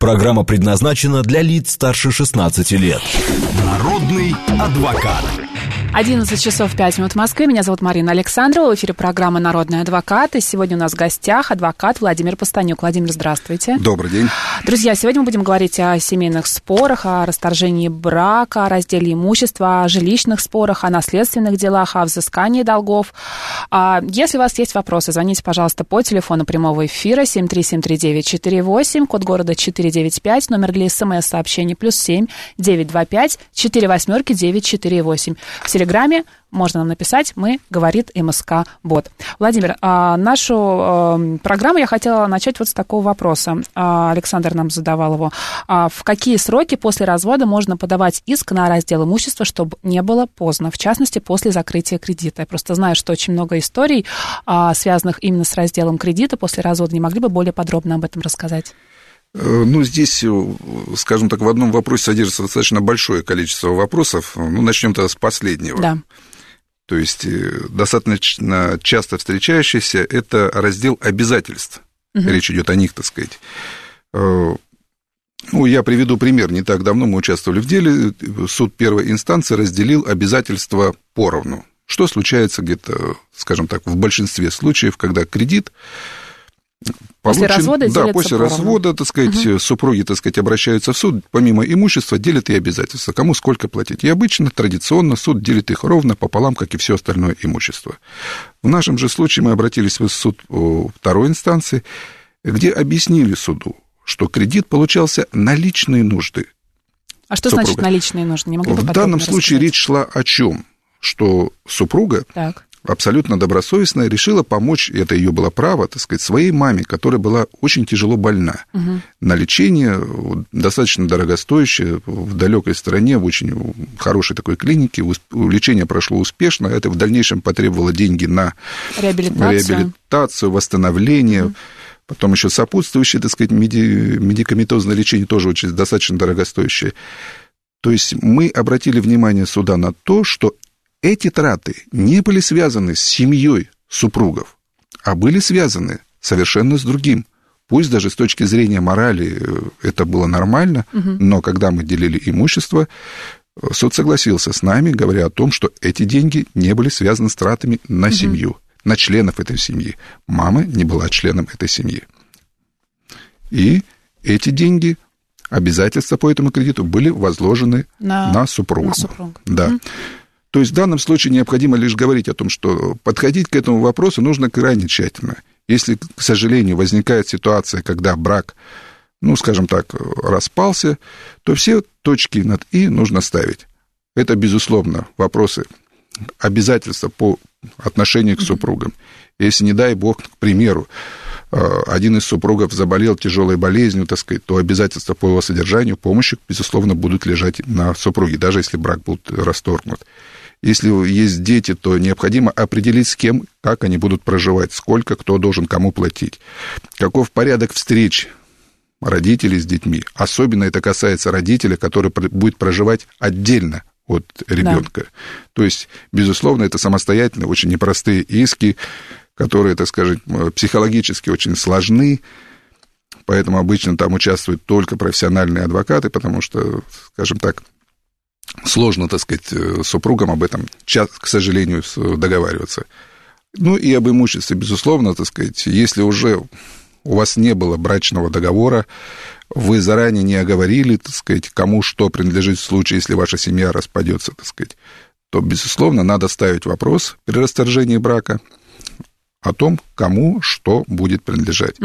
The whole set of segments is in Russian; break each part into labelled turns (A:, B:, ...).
A: Программа предназначена для лиц старше 16 лет. Народный адвокат.
B: 11 часов 5 минут в Москве. Меня зовут Марина Александрова. В эфире программа «Народный адвокат». И сегодня у нас в гостях адвокат Владимир Пастанюк. Владимир, здравствуйте.
C: Добрый день.
B: Друзья, сегодня мы будем говорить о семейных спорах, о расторжении брака, о разделе имущества, о жилищных спорах, о наследственных делах, о взыскании долгов. Если у вас есть вопросы, звоните, пожалуйста, по телефону прямого эфира 7373948, код города 495, номер для СМС-сообщений +7 925 48 948. В Телеграме можно нам написать, мы, говорит МСК-бот. Владимир, нашу программу я хотела начать вот с такого вопроса. Александр нам задавал его. В какие сроки после развода можно подавать иск на раздел имущества, чтобы не было поздно, в частности, после закрытия кредита? Я просто знаю, что очень много историй, связанных именно с разделом кредита после развода. Не могли бы более подробно об этом рассказать?
C: Ну, здесь, скажем так, в одном вопросе содержится достаточно большое количество вопросов. Ну, начнем тогда с последнего. Да. То есть, достаточно часто встречающийся – это раздел обязательств. Речь идет о них, так сказать. Ну, я приведу пример. Не так давно мы участвовали в деле. Суд первой инстанции разделил обязательства поровну. Что случается где-то, скажем так, в большинстве случаев, когда кредит
B: после развода делятся
C: после
B: поровну.
C: Развода, так сказать, супруги, так сказать, обращаются в суд, помимо имущества делят и обязательства, кому сколько платить. И обычно, традиционно, суд делит их ровно пополам, как и все остальное имущество. В нашем же случае мы обратились в суд второй инстанции, где объяснили суду, что кредит получался на личные нужды.
B: А что значит на личные нужды? Не могли бы
C: в данном случае речь шла о чем? Что супруга абсолютно добросовестно решила помочь, это ее было право, так сказать, своей маме, которая была очень тяжело больна. На лечение, достаточно дорогостоящее, в далекой стране, в очень хорошей такой клинике. Лечение прошло успешно, это в дальнейшем потребовало деньги на реабилитацию, восстановление. Потом еще сопутствующее, так сказать, медикаментозное лечение тоже очень достаточно дорогостоящее. То есть мы обратили внимание суда на то, что эти траты не были связаны с семьей супругов, а были связаны совершенно с другим. Пусть даже с точки зрения морали это было нормально, но когда мы делили имущество, суд согласился с нами, говоря о том, что эти деньги не были связаны с тратами на семью, на членов этой семьи. Мама не была членом этой семьи. И эти деньги, обязательства по этому кредиту были возложены на супругу. Да. То есть в данном случае необходимо лишь говорить о том, что подходить к этому вопросу нужно крайне тщательно. Если, к сожалению, возникает ситуация, когда брак, ну, скажем так, распался, то все точки над «и» нужно ставить. Это, безусловно, вопросы обязательства по отношению к супругам. Если, не дай бог, к примеру, один из супругов заболел тяжелой болезнью, так сказать, то обязательства по его содержанию, помощи, безусловно, будут лежать на супруге, даже если брак будет расторгнут. Если есть дети, то необходимо определить, с кем, как они будут проживать, сколько, кто должен кому платить, каков порядок встреч родителей с детьми. Особенно это касается родителя, который будет проживать отдельно от ребенка. Да. То есть, безусловно, это самостоятельно очень непростые иски, которые, так сказать, психологически очень сложны, поэтому обычно там участвуют только профессиональные адвокаты, потому что, скажем так, сложно, так сказать, супругам об этом, к сожалению, договариваться. Ну и об имуществе, безусловно, так сказать, если уже у вас не было брачного договора, вы заранее не оговорили, так сказать, кому что принадлежит в случае, если ваша семья распадется, так сказать, то, безусловно, надо ставить вопрос при расторжении брака о том, кому что будет принадлежать.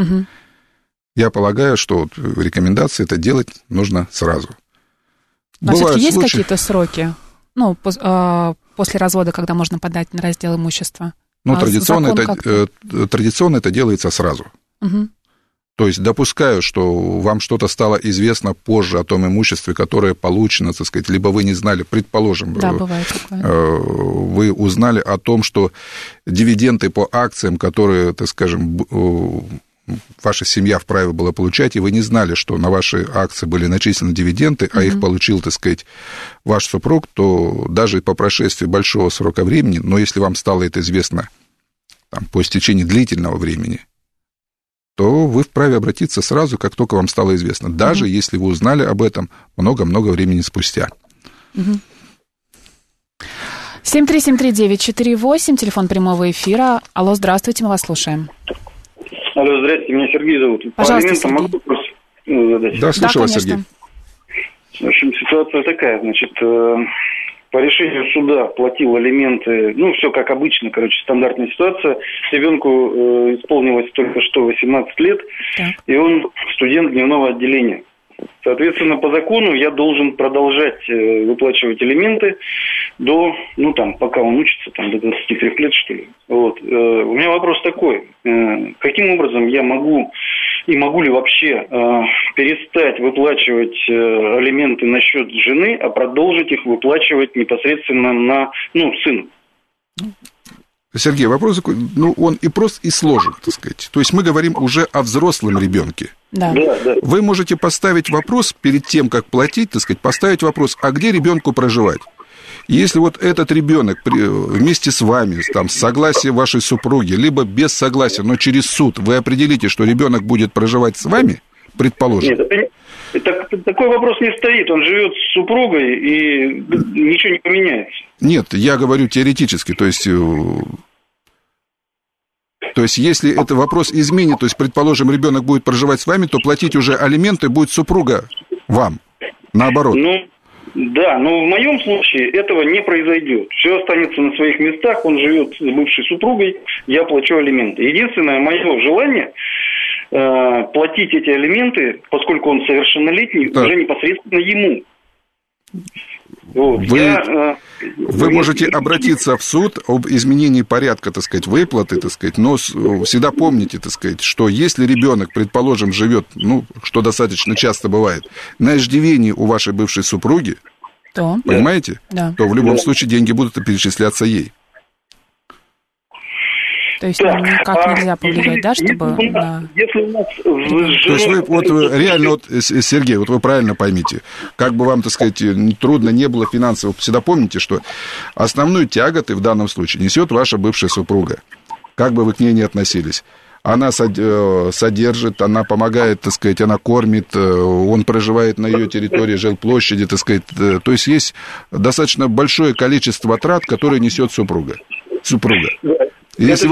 C: Я полагаю, что рекомендации это делать нужно сразу.
B: Но все-таки есть какие-то сроки, ну, после развода, когда можно подать на раздел имущества?
C: Ну, традиционно это делается сразу. То есть допускаю, что вам что-то стало известно позже о том имуществе, которое получено, так сказать, либо вы не знали, предположим,
B: да, бывает такое.
C: Вы узнали о том, что дивиденды по акциям, которые, так скажем, ваша семья вправе была получать, и вы не знали, что на ваши акции были начислены дивиденды, а их получил, так сказать, ваш супруг, то даже по прошествии большого срока времени, но если вам стало это известно там, по истечении длительного времени, то вы вправе обратиться сразу, как только вам стало известно, даже если вы узнали об этом много-много времени спустя.
B: 7373948, телефон прямого эфира. Алло, здравствуйте, мы вас слушаем.
D: Алло, здрасте, меня Сергей зовут.
B: Пожалуйста, Сергей.
D: Могу вопрос задать?
C: Да, слушаю вас, Сергей.
D: В общем, ситуация такая, значит, по решению суда платил алименты, ну, все как обычно, стандартная ситуация. Ребенку исполнилось только что 18 лет, и он студент дневного отделения. Соответственно, по закону я должен продолжать выплачивать алименты до, пока он учится, до 23 лет, что ли. Вот. У меня вопрос такой. Каким образом я могу ли вообще перестать выплачивать алименты на счет жены, а продолжить их выплачивать непосредственно на, сыну?
C: Сергей, вопрос такой, он и прост, и сложен, так сказать. То есть мы говорим уже о взрослом ребенке.
B: Да.
C: Вы можете поставить вопрос перед тем, как платить, так сказать, поставить вопрос, а где ребенку проживать? И если вот этот ребенок вместе с вами, с согласия вашей супруги, либо без согласия, но через суд, вы определите, что ребенок будет проживать с вами, предположим.
D: Нет, такой вопрос не стоит. Он живет с супругой, и ничего не поменяется. Нет,
C: я говорю теоретически, то есть если это вопрос изменит, то есть, предположим, ребенок будет проживать с вами, то платить уже алименты будет супруга вам, наоборот.
D: Да, но в моем случае этого не произойдет. Все останется на своих местах, он живет с бывшей супругой, я плачу алименты. Единственное мое желание платить эти алименты, поскольку он совершеннолетний, уже непосредственно ему. Вот.
C: Вы можете обратиться в суд об изменении порядка, так сказать, выплаты, так сказать, но всегда помните, так сказать, что если ребенок, предположим, живет, что достаточно часто бывает, на иждивении у вашей бывшей супруги, понимаете, то в любом случае деньги будут перечисляться ей.
B: То есть никак нельзя повлиять, да, чтобы...
D: Если у нас...
C: То есть вы реально, Сергей, вы правильно поймите, как бы вам, так сказать, трудно не было финансово, всегда помните, что основную тяготу в данном случае несет ваша бывшая супруга, как бы вы к ней ни относились. Она содержит, она помогает, так сказать, она кормит, он проживает на ее территории, жилплощади, так сказать. То есть есть достаточно большое количество трат, которые несет супруга. Если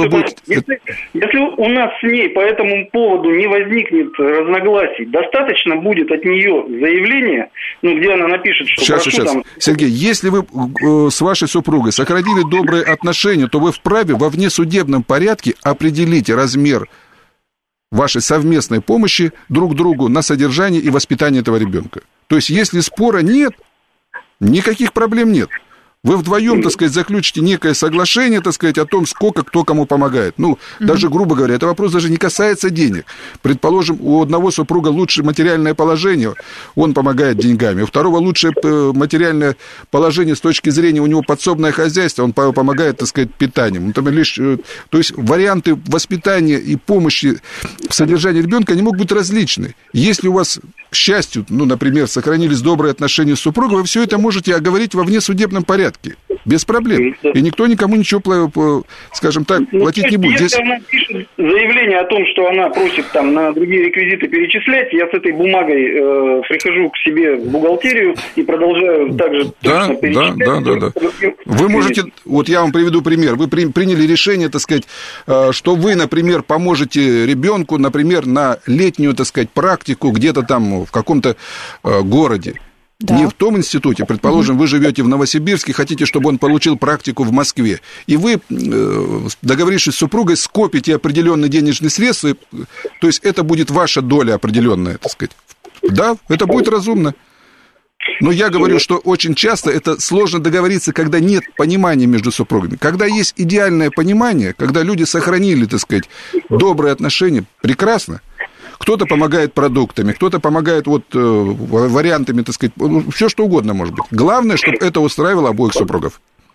D: у нас с ней по этому поводу не возникнет разногласий, достаточно будет от нее заявления, где она напишет, что...
C: Сейчас. Сергей, если вы с вашей супругой сохранили добрые отношения, то вы вправе во внесудебном порядке определить размер вашей совместной помощи друг другу на содержание и воспитание этого ребенка. То есть, если спора нет, никаких проблем нет. Вы вдвоем, так сказать, заключите некое соглашение, так сказать, о том, сколько кто кому помогает. Даже, грубо говоря, это вопрос даже не касается денег. Предположим, у одного супруга лучшее материальное положение, он помогает деньгами. У второго лучшее материальное положение с точки зрения, у него подсобное хозяйство, он помогает, так сказать, питанием. То есть варианты воспитания и помощи в содержании ребенка, они могут быть различны. Если у вас, к счастью, например, сохранились добрые отношения с супругой, вы все это можете оговорить во внесудебном порядке. Без проблем. И никто никому ничего, скажем так, платить не будет.
D: Если она пишет заявление о том, что она просит на другие реквизиты перечислять, я с этой бумагой прихожу к себе в бухгалтерию и продолжаю также перечислять.
C: Да. Вы можете, я вам приведу пример. Вы приняли решение, так сказать, что вы, например, поможете ребенку, например, на летнюю, так сказать, практику где-то там в каком-то городе. Да. Не в том институте, предположим, вы живете в Новосибирске, хотите, чтобы он получил практику в Москве, и вы, договорившись с супругой, скопите определенные денежные средства, то есть это будет ваша доля определенная, так сказать. Да, это будет разумно. Но я говорю, что очень часто это сложно договориться, когда нет понимания между супругами. Когда есть идеальное понимание, когда люди сохранили, так сказать, добрые отношения, прекрасно. Кто-то помогает продуктами, кто-то помогает вариантами, так сказать, все что угодно может быть. Главное, чтобы это устраивало обоих супругов.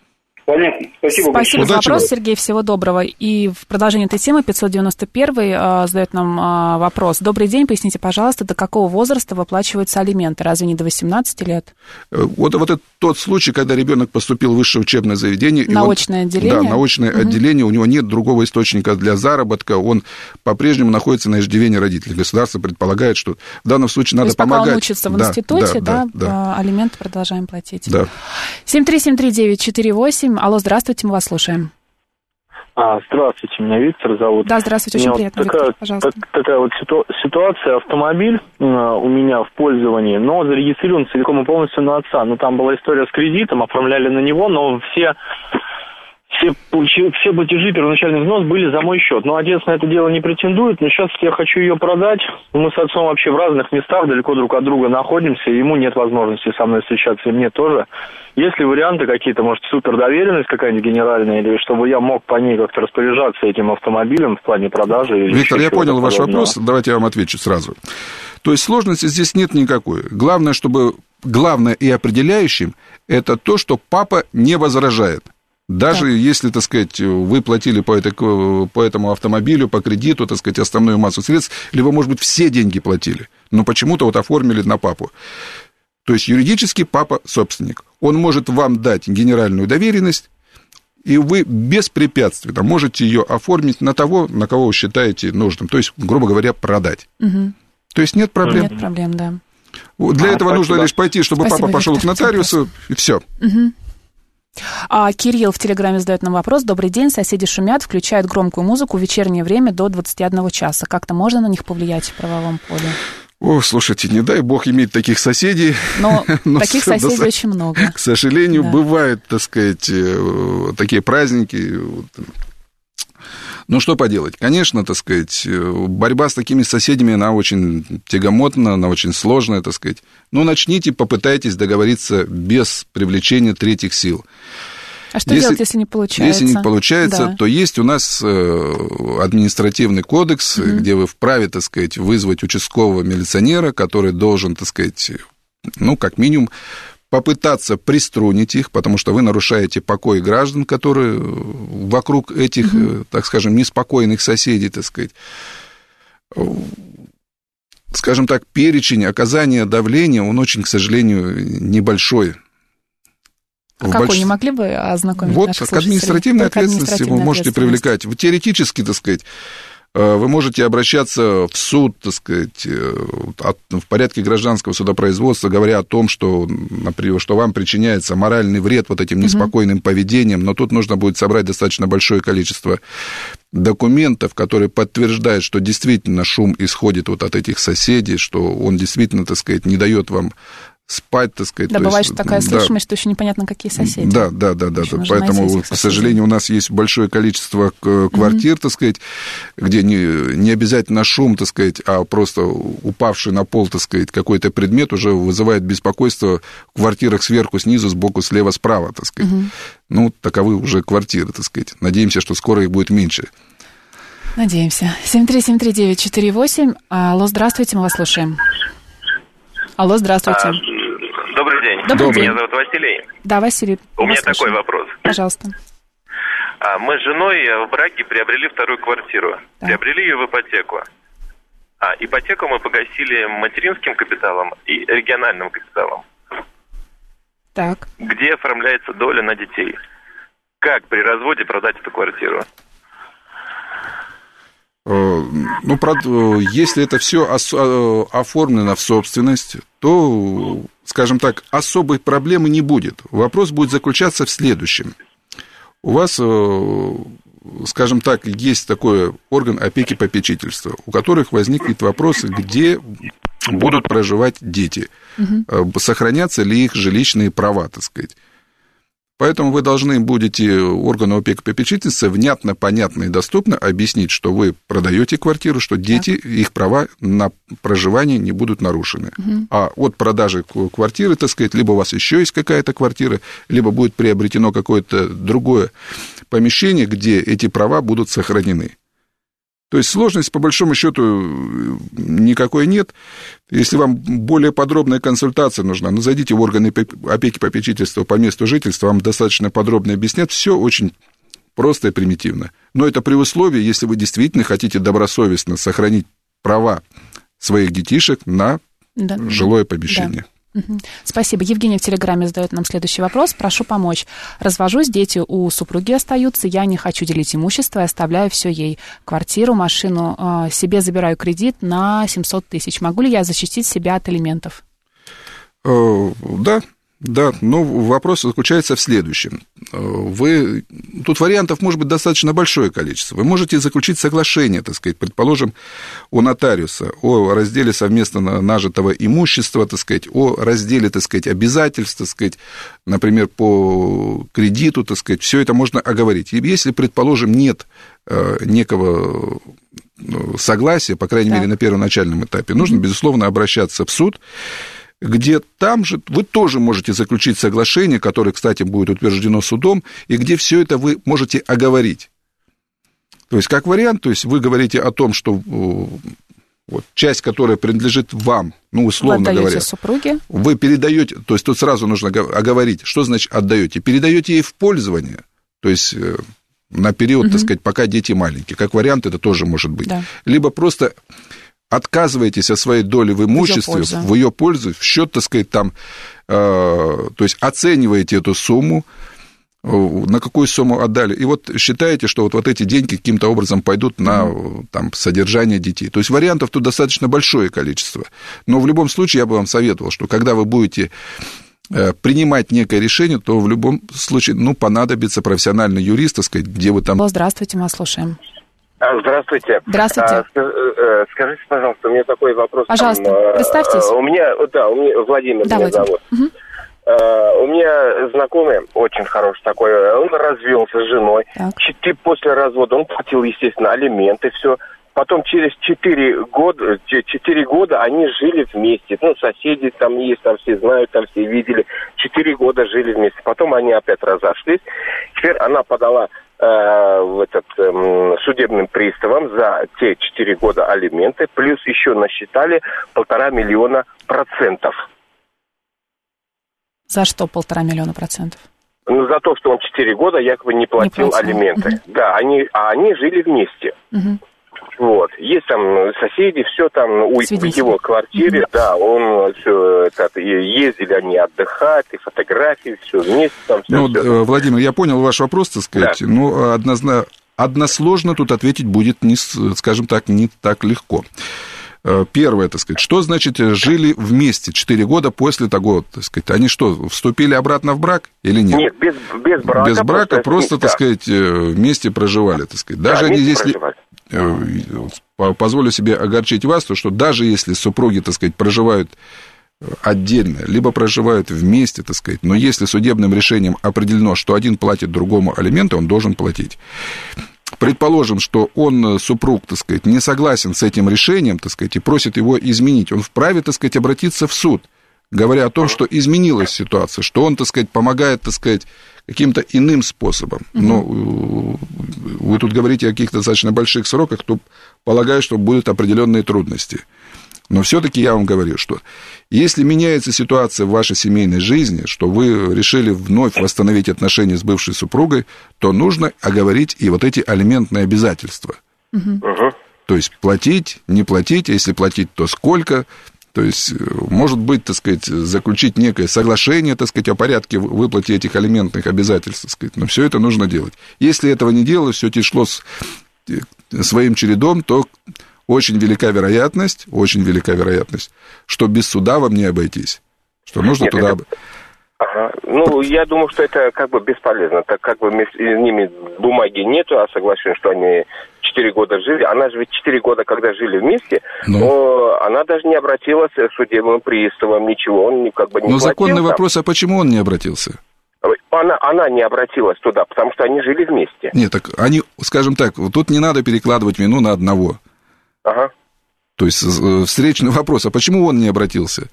D: Понятно. Спасибо большое.
B: Спасибо за вопрос, Сергей. Всего доброго. И в продолжение этой темы 591 задает нам вопрос. Добрый день. Поясните, пожалуйста, до какого возраста выплачиваются алименты? Разве не до 18 лет?
C: Вот это тот случай, когда ребенок поступил в высшее учебное заведение.
B: Научное отделение?
C: Да, научное отделение. У него нет другого источника для заработка. Он по-прежнему находится на иждивении родителей. Государство предполагает, что в данном случае надо помогать.
B: Пока он учится в институте, алименты продолжаем платить.
C: Да.
B: 7373948. Алло, здравствуйте, мы вас слушаем.
E: Здравствуйте, меня Виктор зовут.
B: Да, здравствуйте, очень приятно, Виктор, пожалуйста.
E: Такая вот ситуация, автомобиль у меня в пользовании, но зарегистрирован целиком и полностью на отца. Ну, там была история с кредитом, оформляли на него, но все платежи, первоначальный взнос были за мой счет. Но отец на это дело не претендует, но сейчас я хочу ее продать. Мы с отцом вообще в разных местах, далеко друг от друга находимся, ему нет возможности со мной встречаться, и мне тоже. Есть ли варианты какие-то, может, супердоверенность какая-нибудь генеральная, или чтобы я мог по ней как-то распоряжаться этим автомобилем в плане продажи? Или
C: Виктор, я понял ваш вопрос, давайте я вам отвечу сразу. То есть сложности здесь нет никакой. Главное и определяющим, это то, что папа не возражает. Даже если, так сказать, вы платили по этому автомобилю, по кредиту, так сказать, основную массу средств, либо, может быть, все деньги платили, но почему-то вот оформили на папу. То есть юридически папа собственник. Он может вам дать генеральную доверенность, и вы беспрепятственно можете ее оформить на того, на кого вы считаете нужным. То есть, грубо говоря, продать. Угу. То есть нет проблем.
B: Нет проблем, да.
C: Для этого нужно лишь пойти, чтобы папа пошел к нотариусу, и все.
B: Угу. Кирилл в Телеграме задает нам вопрос. Добрый день, соседи шумят, включают громкую музыку в вечернее время до 21 часа. Как-то можно на них повлиять в правовом поле?
C: Слушайте, не дай бог иметь таких соседей.
B: Но таких соседей очень много.
C: К сожалению, бывают, так сказать, такие праздники. Ну, что поделать? Конечно, так сказать, борьба с такими соседями, она очень тягомотна, она очень сложная, так сказать. Но начните, попытайтесь договориться без привлечения третьих сил.
B: А что делать, если не получается?
C: Если не получается, то есть у нас административный кодекс, где вы вправе, так сказать, вызвать участкового милиционера, который должен, так сказать, ну, как минимум, попытаться приструнить их, потому что вы нарушаете покой граждан, которые вокруг этих, так скажем, неспокойных соседей, так сказать. Скажем так, перечень оказания давления, он очень, к сожалению, небольшой.
B: Какой, не могли бы ознакомить наших слушателей?
C: Вот, к административной ответственности вы можете привлекать. Теоретически, так сказать, вы можете обращаться в суд, так сказать, в порядке гражданского судопроизводства, говоря о том, что, например, что вам причиняется моральный вред вот этим неспокойным поведением, но тут нужно будет собрать достаточно большое количество документов, которые подтверждают, что действительно шум исходит вот от этих соседей, что он действительно, так сказать, не дает вам спать, так сказать.
B: Да, бывает, что такая слышимость, что еще непонятно, какие соседи.
C: Да. Поэтому, к сожалению, у нас есть большое количество квартир, так сказать, где не обязательно шум, так сказать, а просто упавший на пол, так сказать, какой-то предмет уже вызывает беспокойство в квартирах сверху, снизу, сбоку, слева, справа, так сказать. Ну, таковы уже квартиры, так сказать. Надеемся, что скоро их будет меньше.
B: Надеемся. 7373948. Алло, здравствуйте, мы вас слушаем. Алло, здравствуйте.
F: Добрый день.
B: Добрый день.
F: Меня зовут Василий.
B: Да, Василий.
F: У меня такой вопрос.
B: Пожалуйста.
F: Мы с женой в браке приобрели вторую квартиру. Да. Приобрели ее в ипотеку. Ипотеку мы погасили материнским капиталом и региональным капиталом.
B: Так.
F: Где оформляется доля на детей? Как при разводе продать эту квартиру?
C: Ну, если это все оформлено в собственность, то, скажем так, особой проблемы не будет. Вопрос будет заключаться в следующем. У вас, скажем так, есть такой орган опеки-попечительства, у которых возникнет вопрос, где будут проживать дети, сохранятся ли их жилищные права, так сказать. Поэтому вы должны будете органу опеки-попечительства внятно, понятно и доступно объяснить, что вы продаете квартиру, что дети, их права на проживание не будут нарушены. А от продажи квартиры, так сказать, либо у вас еще есть какая-то квартира, либо будет приобретено какое-то другое помещение, где эти права будут сохранены. То есть сложности, по большому счету, никакой нет. Если вам более подробная консультация нужна, зайдите в органы опеки попечительства по месту жительства, вам достаточно подробно объяснят. Все очень просто и примитивно. Но это при условии, если вы действительно хотите добросовестно сохранить права своих детишек на жилое помещение.
B: Да. Спасибо. Евгений в Телеграме задает нам следующий вопрос. Прошу помочь. Развожусь, дети у супруги остаются, я не хочу делить имущество, я оставляю все ей. Квартиру, машину, себе забираю кредит на 700 тысяч. Могу ли я защитить себя от алиментов?
C: Да, но вопрос заключается в следующем. Тут вариантов может быть достаточно большое количество. Вы можете заключить соглашение, так сказать, предположим, у нотариуса о разделе совместно нажитого имущества, так сказать, о разделе, так сказать, обязательств, так сказать, например, по кредиту, так сказать, все это можно оговорить. И если, предположим, нет некого согласия, по крайней мере, на первоначальном этапе, нужно, безусловно, обращаться в суд, где там же вы тоже можете заключить соглашение, которое, кстати, будет утверждено судом, и где все это вы можете оговорить. То есть, как вариант, то есть вы говорите о том, что вот, часть, которая принадлежит вам, условно говоря,
B: супруге.
C: Вы передаете, то есть тут сразу нужно оговорить, что значит отдаете. Передаете ей в пользование, то есть на период, так сказать, пока дети маленькие. Как вариант, это тоже может быть. Да. Либо просто отказываетесь от своей доли в имуществе, в ее пользу, в счет, так сказать, там, то есть оцениваете эту сумму, на какую сумму отдали, и вот считаете, что вот эти деньги каким-то образом пойдут на там, содержание детей. То есть вариантов тут достаточно большое количество. Но в любом случае я бы вам советовал, что когда вы будете принимать некое решение, то в любом случае, понадобится профессиональный юрист, так сказать, где вы там...
B: Здравствуйте, мы вас слушаем.
G: Здравствуйте.
B: Здравствуйте.
G: Скажите, пожалуйста, у меня такой вопрос.
B: Пожалуйста, представьтесь.
G: У меня Владимир меня зовут.
B: Угу.
G: У меня знакомый, очень хороший такой, он развелся с женой. После развода он платил, естественно, алименты, все. Потом через 4 года они жили вместе. Соседи там есть, там все знают, там все видели. 4 года жили вместе. Потом они опять разошлись. Теперь она подала судебным приставам за те 4 года алименты, плюс еще насчитали 1,5 миллиона процентов.
B: За что 1,5 миллиона процентов?
G: За то, что он 4 года якобы не платил алименты. Угу. Да, они жили вместе. Угу. Вот. Есть там соседи, все там в его квартире, да, он все ездили они отдыхать, и фотографии, все вместе там. Все.
C: Владимир, я понял ваш вопрос, так сказать, да. Но односложно тут ответить будет, скажем так, не так легко. Первое, так сказать, что значит жили вместе 4 года после того, так сказать, они что, вступили обратно в брак или нет?
G: Нет, без брака. Без
C: брака, просто так сказать, вместе проживали, так сказать. Даже если, позволю себе огорчить вас, то что даже если супруги, так сказать, проживают отдельно, либо проживают вместе, так сказать, но если судебным решением определено, что один платит другому алименты, он должен платить. Предположим, что он, супруг, так сказать, не согласен с этим решением, так сказать, и просит его изменить. Он вправе, так сказать, обратиться в суд, говоря о том, что изменилась ситуация, что он, так сказать, помогает, так сказать, каким-то иным способом. Но вы тут говорите о каких-то достаточно больших сроках, то полагаю, что будут определенные трудности. Но все-таки я вам говорю, что если меняется ситуация в вашей семейной жизни, что вы решили вновь восстановить отношения с бывшей супругой, то нужно оговорить и вот эти алиментные обязательства. То есть платить, не платить, а если платить, то сколько. То есть, может быть, так сказать, заключить некое соглашение, так сказать, о порядке выплаты этих алиментных обязательств, так сказать. Но все это нужно делать. Если этого не делать, все шло своим чередом, то очень велика вероятность, что без суда вам не обойтись. Что нужно туда...
G: я думаю, что это как бы бесполезно, так как бы между ними бумаги нету, а соглашение, что они 4 года жили. Она же ведь 4 года, когда жили вместе, но она даже не обратилась к судебным приставам, ничего, он как бы не платил.
C: Но законный вопрос, а почему он не обратился?
G: Она не обратилась туда, потому что они жили вместе.
C: Нет, так они, скажем так, тут не надо перекладывать вину на одного. То есть встречный вопрос, а почему он не обратился?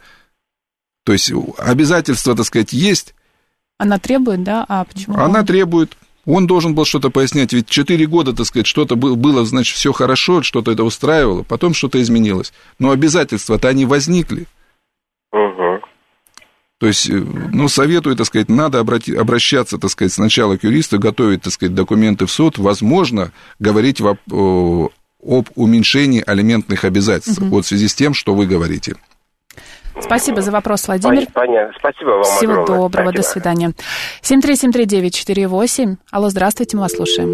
C: То есть обязательства, так сказать, есть.
B: Она требует, да? А почему?
C: Она требует. Он должен был что-то пояснять, ведь 4 года, так сказать, что-то было, значит, все хорошо, что-то это устраивало, потом что-то изменилось. Но обязательства-то они возникли. То есть, ну, советую, так сказать, надо обращаться, так сказать, сначала к юристу, готовить, так сказать, документы в суд, возможно, говорить об уменьшении алиментных обязательств, вот в связи с тем, что вы говорите.
B: Спасибо за вопрос, Владимир.
G: Понятно. Спасибо вам
B: Всего
G: огромное.
B: доброго, до свидания. 7373948. Алло, здравствуйте, мы вас слушаем.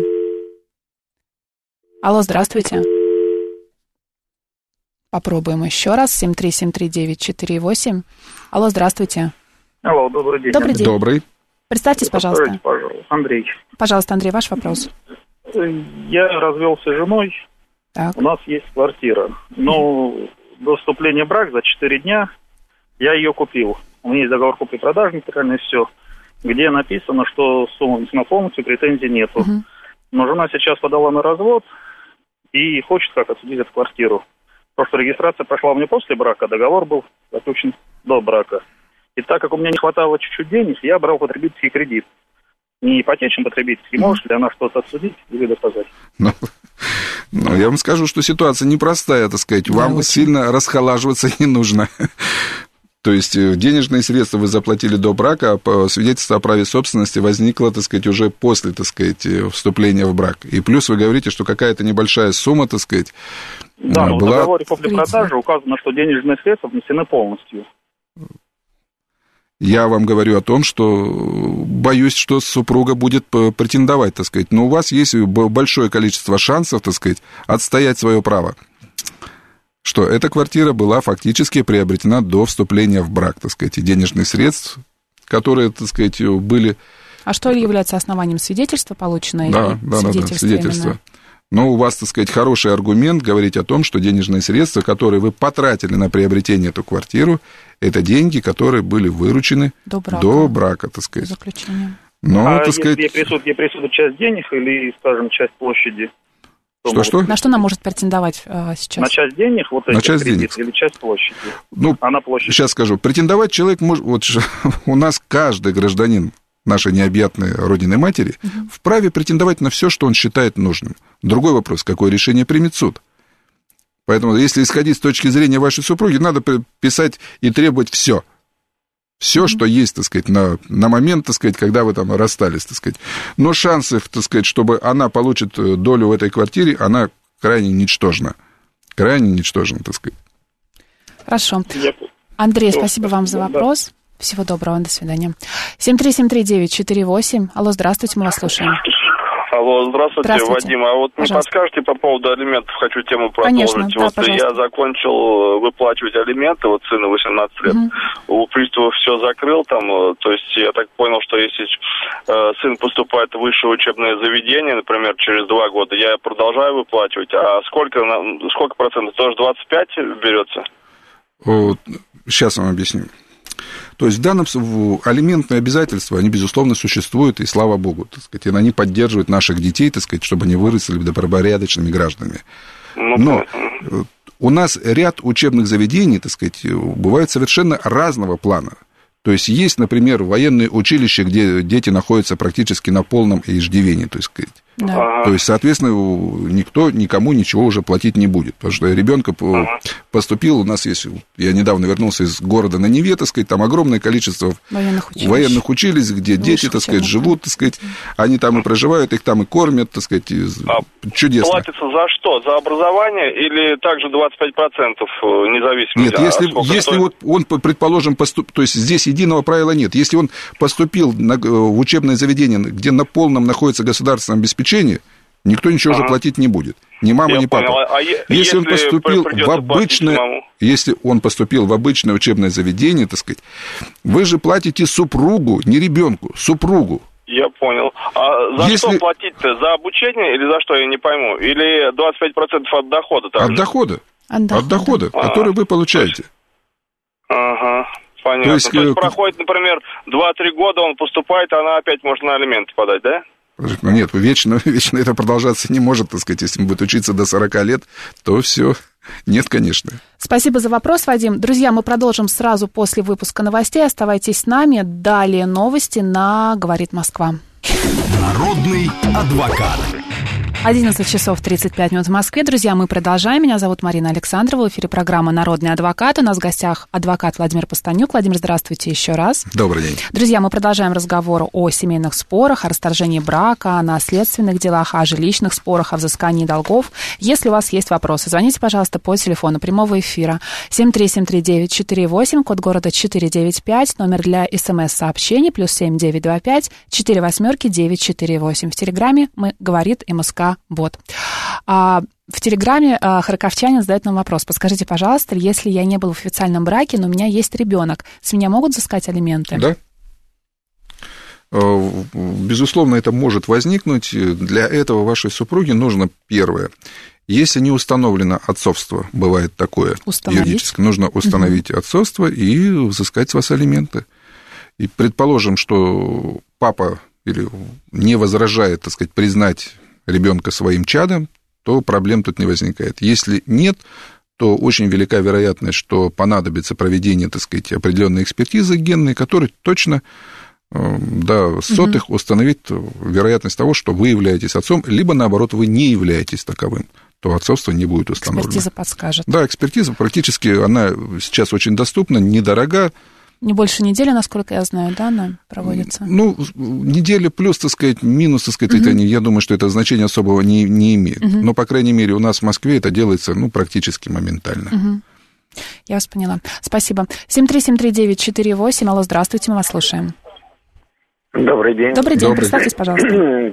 B: Алло, здравствуйте. Попробуем еще раз. 7373948. Алло, здравствуйте.
H: Алло, добрый день.
B: Добрый день.
C: Добрый.
B: Представьтесь, пожалуйста.
H: Пожалуйста, Андрей.
B: Пожалуйста, Андрей, ваш вопрос.
H: Я развелся с женой.
B: Так.
H: У нас есть квартира. Но до вступления в брак за 4 дня я ее купил. У меня есть договор купли-продажи, нотариальный, все, где написано, что сумма внесена полностью, претензий нету. Но жена сейчас подала на развод и хочет как отсудить эту квартиру. Просто регистрация прошла у меня после брака, договор был заключен до брака. И так как у меня не хватало чуть-чуть денег, я брал потребительский кредит. Не ипотечный потребительский. Может ли она что-то отсудить или доказать?
C: Ну, я вам скажу, что ситуация непростая, так сказать. Вам сильно расхолаживаться не нужно. То есть денежные средства вы заплатили до брака, а свидетельство о праве собственности возникло, так сказать, уже после, так сказать, вступления в брак. И плюс вы говорите, что какая-то небольшая сумма, так сказать,
H: да,
C: была...
H: в договоре купли-продажи указано, что денежные средства внесены полностью.
C: Я вам говорю о том, что боюсь, что супруга будет претендовать, так сказать. Но у вас есть большое количество шансов, так сказать, отстоять свое право. Что эта квартира была фактически приобретена до вступления в брак, так сказать, и денежных средств, которые, так сказать, были...
B: А что является основанием свидетельства, полученное?
C: Да, свидетельство. Но у вас, так сказать, хороший аргумент говорить о том, что денежные средства, которые вы потратили на приобретение эту квартиру, это деньги, которые были выручены до брака, так сказать. Но, так сказать...
H: Ей присудят часть денег или, скажем, часть площади?
C: Что?
B: На что она может претендовать сейчас?
H: На часть денег, вот эти кредиты, или часть площади?
C: Ну, сейчас скажу. Претендовать человек может... Вот у нас каждый гражданин нашей необъятной Родины-Матери вправе претендовать на все, что он считает нужным. Другой вопрос, какое решение примет суд. Поэтому, если исходить с точки зрения вашей супруги, надо писать и требовать все. Все, что есть, так сказать, на момент, так сказать, когда вы там расстались, так сказать. Но шансов, так сказать, чтобы она получит долю в этой квартире, она крайне ничтожна. Крайне ничтожна, так сказать.
B: Хорошо. Андрей, спасибо вам за вопрос. Всего доброго, до свидания. 7373948. Алло, здравствуйте, мы вас слушаем.
I: Алло, здравствуйте, Вадим. А вот не подскажете по поводу алиментов, хочу тему продолжить.
B: Конечно,
I: вот я закончил выплачивать алименты, вот сыну 18 лет. У приставов все закрыл там, то есть я так понял, что если сын поступает в высшее учебное заведение, например, через 2 года, я продолжаю выплачивать, а сколько процентов? Тоже 25 берется?
C: Сейчас вам объясню. То есть в данном случае алиментные обязательства, они, безусловно, существуют, и слава богу, так сказать, и они поддерживают наших детей, так сказать, чтобы они выросли добропорядочными гражданами. Но у нас ряд учебных заведений, так сказать, бывают совершенно разного плана. То есть, например, военные училища, где дети находятся практически на полном иждивении, то есть, сказать. Да. То есть, соответственно, никто никому ничего уже платить не будет. Потому что ребенка поступил, у нас есть, я недавно вернулся из города на Неве, так сказать, там огромное количество военных училищ, где дети, так сказать, живут, так сказать, они там и проживают, их там и кормят, так сказать, чудесно.
I: Платится за что? За образование или также 25% независимо?
C: Нет, если вот он, предположим, то есть здесь единого правила нет. Если он поступил в учебное заведение, где на полном находится государственное обеспечение, никто ничего уже платить не будет. Ни мама, ни папа. Если он поступил в обычное учебное заведение, так сказать, вы же платите супругу, не ребенку, супругу.
I: Я понял. А за что платить-то? За обучение или за что, я не пойму? Или 25% от дохода также?
C: От дохода, который вы получаете.
I: Понятно. То есть проходит, например, 2-3 года, он поступает, а она опять может на алименты подать, да?
C: Нет, вечно это продолжаться не может, так сказать. Если он будет учиться до 40 лет, то все. Нет, конечно.
B: Спасибо за вопрос, Вадим. Друзья, мы продолжим сразу после выпуска новостей. Оставайтесь с нами. Далее новости на «Говорит Москва».
A: Народный адвокат.
B: 11 часов 35 минут в Москве. Друзья, мы продолжаем. Меня зовут Марина Александрова. В эфире программа «Народный адвокат». У нас в гостях адвокат Владимир Пастанюк. Владимир, здравствуйте еще раз.
C: Добрый день.
B: Друзья, мы продолжаем разговор о семейных спорах, о расторжении брака, о наследственных делах, о жилищных спорах, о взыскании долгов. Если у вас есть вопросы, звоните, пожалуйста, по телефону прямого эфира 7373948, код города 495, номер для СМС-сообщений +7 925 48 948. В Телеграме мы говорит МСК Бот. В Телеграме харьковчанин задает нам вопрос. Подскажите, пожалуйста, если я не был в официальном браке, но у меня есть ребенок, с меня могут взыскать алименты?
C: Да. Безусловно, это может возникнуть. Для этого вашей супруге нужно первое. Если не установлено отцовство, бывает такое юридическое, нужно установить отцовство и взыскать с вас алименты. И предположим, что папа или не возражает, так сказать, признать ребенка своим чадом, то проблем тут не возникает. Если нет, то очень велика вероятность, что понадобится проведение, так сказать, определенной экспертизы генной, которая точно до сотых установит вероятность того, что вы являетесь отцом, либо, наоборот, вы не являетесь таковым, то отцовство не будет установлено.
B: Экспертиза подскажет.
C: Да, экспертиза практически, она сейчас очень доступна, недорога.
B: Не больше недели, насколько я знаю, да, она проводится?
C: Ну, неделя плюс, так сказать, минус, так сказать, это, я думаю, что это значения особого не имеет. Но, по крайней мере, у нас в Москве это делается, практически моментально.
B: Я вас поняла. Спасибо. 7373948. Алло, здравствуйте, мы вас слушаем.
J: Добрый день.
B: Добрый день, представьтесь, пожалуйста.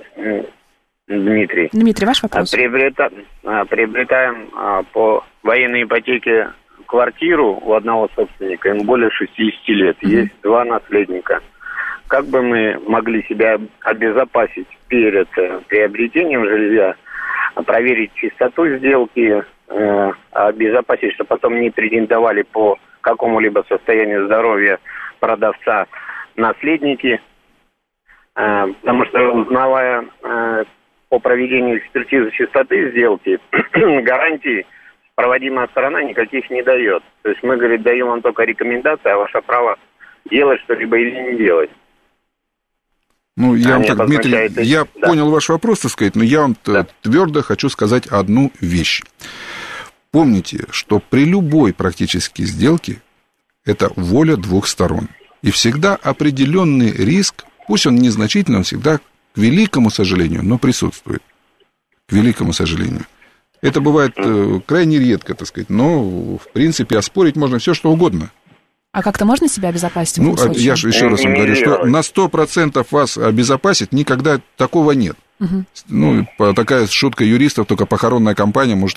J: Дмитрий.
B: Дмитрий, ваш вопрос.
J: Приобретаем по военной ипотеке квартиру у одного собственника, ему более 60 лет, есть два наследника. Как бы мы могли себя обезопасить перед приобретением жилья, проверить чистоту сделки, обезопасить, чтобы потом не претендовали по какому-либо состоянию здоровья продавца наследники, потому что, узнавая по проведению экспертизы чистоты сделки, гарантии проводимая сторона никаких не дает. То есть мы, говорит, даем вам только рекомендации, а ваше право делать что-либо или не делать.
C: Ну, я вам так, Дмитрий, я понял ваш вопрос, так сказать, но я вам твердо хочу сказать одну вещь. Помните, что при любой практически сделке это воля двух сторон. И всегда определенный риск, пусть он незначительный, он всегда, к великому сожалению, но присутствует. К великому сожалению. Это бывает крайне редко, так сказать, но, в принципе, оспорить можно все, что угодно.
B: А как-то можно себя обезопасить?
C: Ну, я же еще раз вам говорю, что на 100% вас обезопасить никогда такого нет. Ну, такая шутка юристов, только похоронная компания может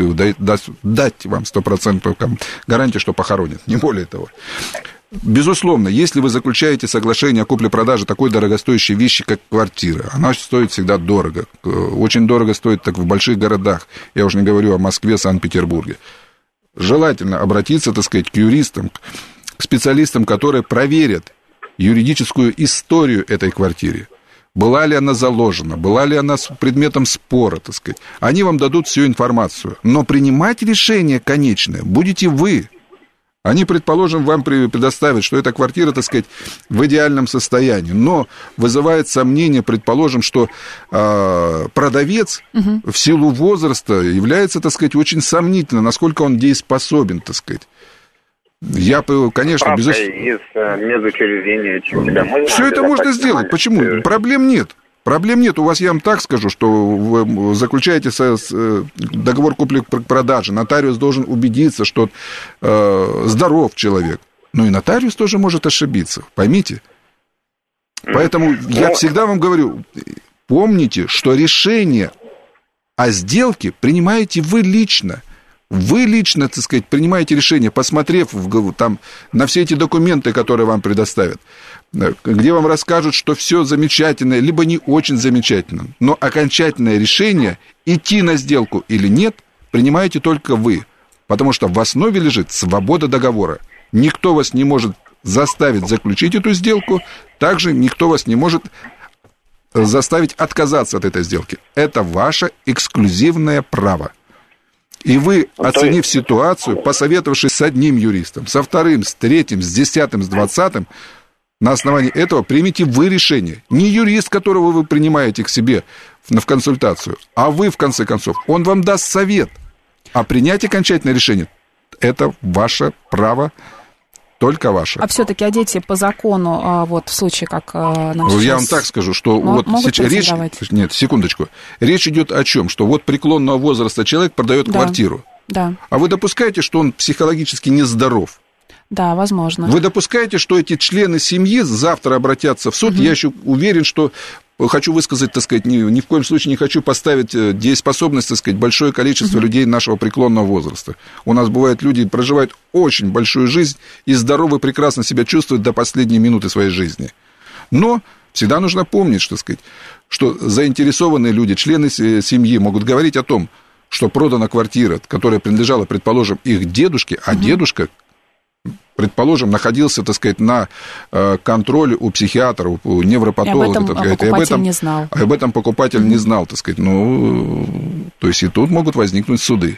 C: дать вам 100% гарантию, что похоронят, не более того. Безусловно, если вы заключаете соглашение о купле-продаже такой дорогостоящей вещи, как квартира, она стоит всегда дорого. Очень дорого стоит так в больших городах. Я уже не говорю о Москве, Санкт-Петербурге. Желательно обратиться, так сказать, к юристам, к специалистам, которые проверят юридическую историю этой квартиры. Была ли она заложена, была ли она предметом спора, так сказать. Они вам дадут всю информацию. Но принимать решение конечное будете вы. Они, предположим, вам предоставят, что эта квартира, так сказать, в идеальном состоянии, но вызывает сомнение, предположим, что продавец в силу возраста является, так сказать, очень сомнительно, насколько он дееспособен, так сказать. Я, конечно,
J: из медучреждения
C: все это можно сделать. Почему? Проблем нет. Проблем нет. У вас, я вам так скажу, что вы заключаете договор купли-продажи. Нотариус должен убедиться, что здоров человек. Ну и нотариус тоже может ошибиться. Поймите. Поэтому я всегда вам говорю, помните, что решение о сделке принимаете вы лично. Вы лично, так сказать, принимаете решение, посмотрев там, на все эти документы, которые вам предоставят, где вам расскажут, что все замечательно, либо не очень замечательно. Но окончательное решение, идти на сделку или нет, принимаете только вы. Потому что в основе лежит свобода договора. Никто вас не может заставить заключить эту сделку, также никто вас не может заставить отказаться от этой сделки. Это ваше эксклюзивное право. И вы, оценив ситуацию, посоветовавшись с одним юристом, со вторым, с третьим, с 10-м, с 20-м, На основании этого примите вы решение. Не юрист, которого вы принимаете к себе в консультацию, а вы, в конце концов. Он вам даст совет. А принять окончательное решение – это ваше право, только ваше.
B: А все-таки, дети по закону, вот в случае, как нам сейчас...
C: Я вам так скажу, что вот сейчас речь... Нет, секундочку. Речь идет о чем? Что вот преклонного возраста человек продает квартиру.
B: Да.
C: А вы допускаете, что он психологически нездоров?
B: Да, возможно.
C: Вы допускаете, что эти члены семьи завтра обратятся в суд? Я еще уверен, что... Хочу высказать, так сказать, ни в коем случае не хочу поставить дееспособность, так сказать, большое количество людей нашего преклонного возраста. У нас бывают люди, проживают очень большую жизнь и здоровы, прекрасно себя чувствуют до последней минуты своей жизни. Но всегда нужно помнить, что, так сказать, что заинтересованные люди, члены семьи могут говорить о том, что продана квартира, которая принадлежала, предположим, их дедушке, а дедушка... предположим, находился, так сказать, на контроле у психиатра, у невропатолога. Об этом покупатель не знал, так сказать. Ну, то есть и тут могут возникнуть суды.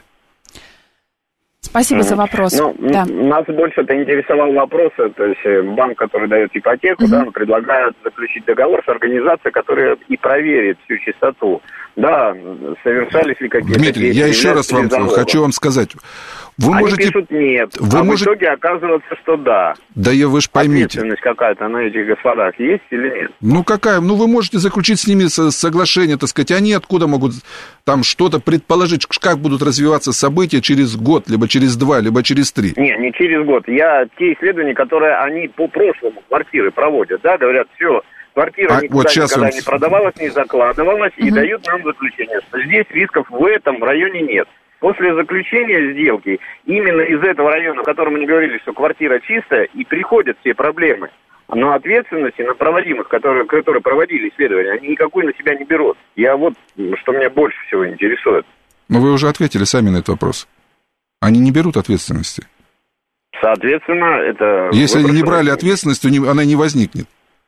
B: Спасибо за вопрос.
J: Нас больше-то интересовал вопрос, то есть банк, который дает ипотеку, он предлагает заключить договор с организацией, которая и проверит всю чистоту. Да, совершались ли какие-то...
C: Дмитрий, я еще раз хочу вам сказать...
J: Они пишут нет, в итоге оказывается, что да.
C: Да вы же поймите.
J: Ответственность какая-то на этих господах есть или нет?
C: Ну, какая? Ну, вы можете заключить с ними соглашение, так сказать. Они откуда могут там что-то предположить, как будут развиваться события через год, либо через 2, либо через 3?
J: Не через год. Те исследования, которые они по прошлому квартиры проводят, да, говорят, все, квартира никогда не продавалась, не закладывалась, и дают нам заключение, что здесь рисков в этом районе нет. После заключения сделки, именно из этого района, в котором они говорили, что квартира чистая, и приходят все проблемы. Но ответственности на проводимых, которые проводили исследования, они никакой на себя не берут. Что меня больше всего интересует.
C: Но вы уже ответили сами на этот вопрос. Они не берут ответственности.
J: Соответственно, это...
C: Если они не брали ответственность, то она не возникнет.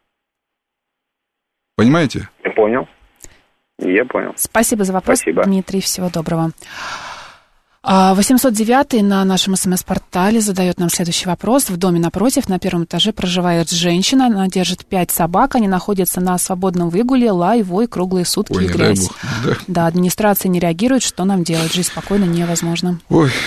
C: Понимаете?
J: Я понял.
B: Спасибо за вопрос, Дмитрий. Всего доброго. 809 на нашем СМС-портале задает нам следующий вопрос. В доме напротив, на первом этаже, проживает женщина. Она держит 5 собак. Они находятся на свободном выгуле, лай, вой, круглые сутки и грязь. Да, администрация не реагирует. Что нам делать? Жить спокойно невозможно.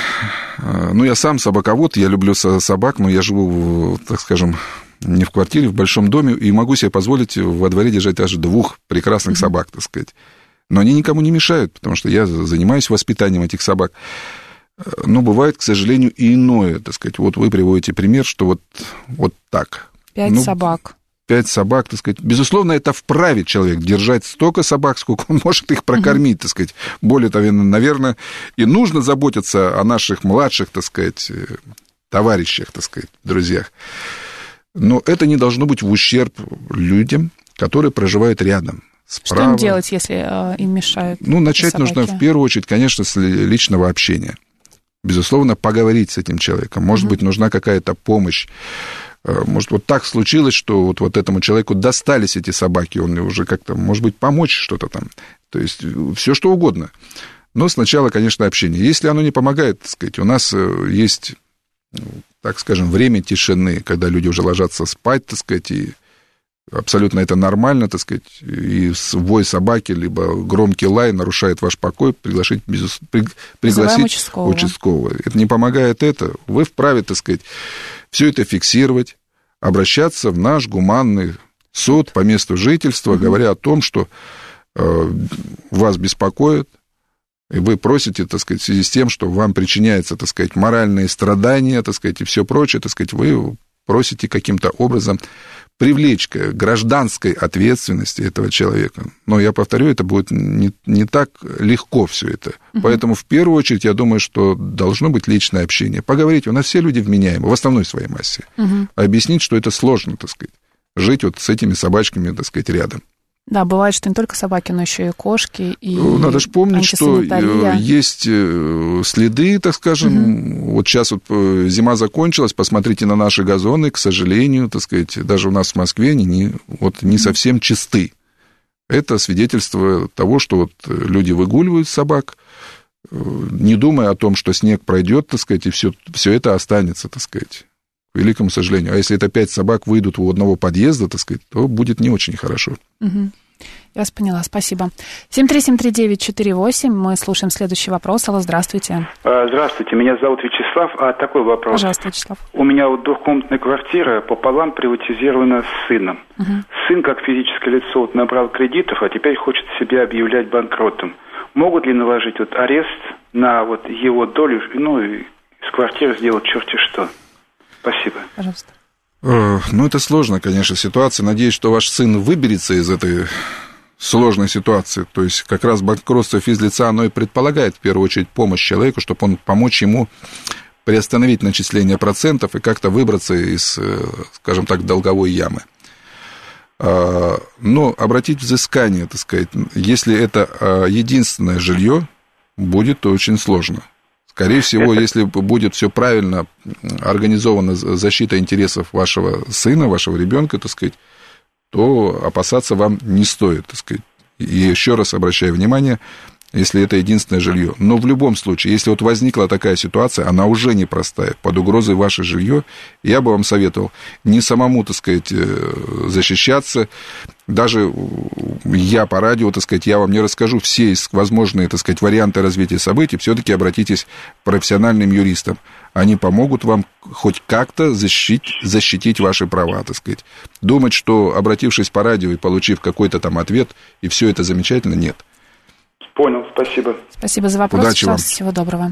C: Я сам собаковод, я люблю собак, но я живу, так скажем, не в квартире, в большом доме, и могу себе позволить во дворе держать даже 2 прекрасных собак, так сказать. Но они никому не мешают, потому что я занимаюсь воспитанием этих собак. Но бывает, к сожалению, и иное, так сказать. Вот вы приводите пример, что вот так.
B: 5 собак.
C: 5 собак, так сказать. Безусловно, это вправе человек держать столько собак, сколько он может их прокормить, так сказать. Более того, наверное, и нужно заботиться о наших младших, так сказать, товарищах, так сказать, друзьях. Но это не должно быть в ущерб людям, которые проживают рядом.
B: Справа. Что им делать, если им мешают?
C: Начать нужно в первую очередь, конечно, с личного общения. Безусловно, поговорить с этим человеком. Может быть, нужна какая-то помощь. Может, вот так случилось, что вот этому человеку достались эти собаки, он уже как-то, может быть, помочь что-то там. То есть, все что угодно. Но сначала, конечно, общение. Если оно не помогает, так сказать, у нас есть, так скажем, время тишины, когда люди уже ложатся спать, так сказать, и абсолютно это нормально, так сказать, и вой собаки, либо громкий лай нарушает ваш покой, пригласить участкового. Это не помогает вы вправе, так сказать, все это фиксировать, обращаться в наш гуманный суд по месту жительства, говоря о том, что вас беспокоит, и вы просите, так сказать, в связи с тем, что вам причиняется, так сказать, моральные страдания, так сказать, и все прочее, так сказать, вы просите каким-то образом привлечь к гражданской ответственности этого человека. Но я повторю, это будет не так легко все это. Поэтому в первую очередь я думаю, что должно быть личное общение. Поговорить, у нас все люди вменяемы, в основной своей массе. Объяснить, что это сложно, так сказать, жить вот с этими собачками, так сказать, рядом.
B: Да, бывает, что не только собаки, но еще и кошки, и
C: надо же помнить, что есть следы, так скажем. Вот сейчас вот зима закончилась, посмотрите на наши газоны, к сожалению, так сказать, даже у нас в Москве они не совсем чисты. Это свидетельство того, что вот люди выгуливают собак, не думая о том, что снег пройдет, так сказать, и все это останется, так сказать. к великому сожалению. А если это 5 собак выйдут у одного подъезда, так сказать, то будет не очень хорошо.
B: Угу. Я вас поняла, спасибо. 7373948, мы слушаем следующий вопрос. Алло, здравствуйте.
K: Здравствуйте, меня зовут Вячеслав. Такой вопрос.
B: Пожалуйста, Вячеслав.
K: У меня вот двухкомнатная квартира пополам приватизирована с сыном. Угу. Сын, как физическое лицо, вот набрал кредитов, а теперь хочет себя объявлять банкротом. Могут ли наложить вот арест на вот его долю, ну, и из квартиры сделать черти что? Спасибо.
B: Пожалуйста.
C: Ну, это сложно, конечно, ситуация. Надеюсь, что ваш сын выберется из этой сложной ситуации. То есть как раз банкротство физлица, оно и предполагает, в первую очередь, помощь человеку, чтобы он помочь ему приостановить начисление процентов и как-то выбраться из, скажем так, долговой ямы. Но обратить взыскание, так сказать, если это единственное жилье, будет очень сложно. Скорее всего, если будет все правильно организована защита интересов вашего сына, вашего ребенка, так сказать, то опасаться вам не стоит, так сказать. И еще раз обращаю внимание, если это единственное жилье. Но в любом случае, если вот возникла такая ситуация, она уже непростая, под угрозой ваше жилье, я бы вам советовал не самому, так сказать, защищаться. Даже я по радио, так сказать, я вам не расскажу все возможные, так сказать, варианты развития событий, все-таки обратитесь к профессиональным юристам. Они помогут вам хоть как-то защитить ваши права, так сказать. Думать, что, обратившись по радио и получив какой-то там ответ, и все это замечательно, нет.
K: Понял, спасибо.
B: Спасибо за вопрос.
C: Удачи вам.
B: Всего доброго.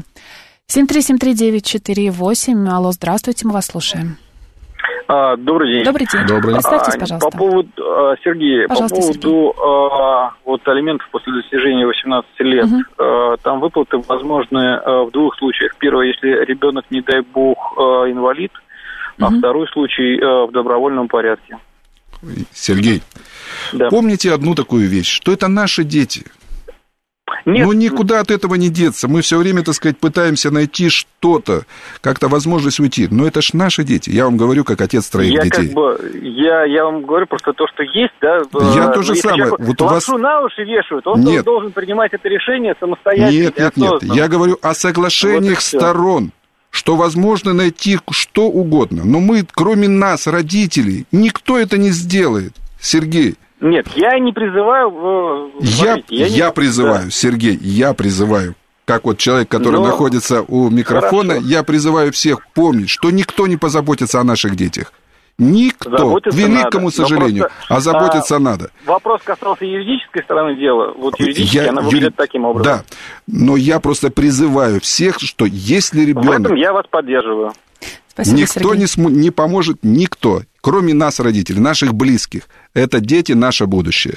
B: 7373948. Алло, здравствуйте, мы вас слушаем.
E: Добрый день.
B: Добрый день.
C: Добрый.
B: Представьтесь, пожалуйста.
E: По поводу, Сергей,
B: пожалуйста,
E: по поводу вот алиментов после достижения 18 лет, там выплаты возможны в двух случаях. Первое, если ребенок, не дай бог, инвалид, а второй случай в добровольном порядке.
C: Сергей,
E: да.
C: Помните одну такую вещь, что это наши дети.
E: Нет.
C: Ну, никуда от этого не деться. Мы все время, так сказать, пытаемся найти что-то, как-то возможность уйти. Но это ж наши дети. Я вам говорю, как отец троих детей.
E: Я вам говорю просто то, что есть, да.
C: Я то же самое. Вот
E: лапшу на уши вешают. Он должен принимать это решение самостоятельно.
C: Нет. Я говорю о соглашениях сторон, что возможно найти что угодно. Но мы, кроме нас, родителей, никто это не сделает, Сергей.
E: Нет, я не призываю...
C: Я призываю, да. Сергей, я призываю, как вот человек, который находится у микрофона, хорошо. Я призываю всех помнить, что никто не позаботится о наших детях. Никто, заботиться к великому надо, сожалению, а заботиться надо.
E: Вопрос касался юридической стороны дела. Вот юридически она выглядит таким образом.
C: Да, но я просто призываю всех, что если ребенок...
E: В этом я вас поддерживаю.
B: Спасибо,
C: никто не поможет, никто, кроме нас, родителей, наших близких. Это дети, наше будущее.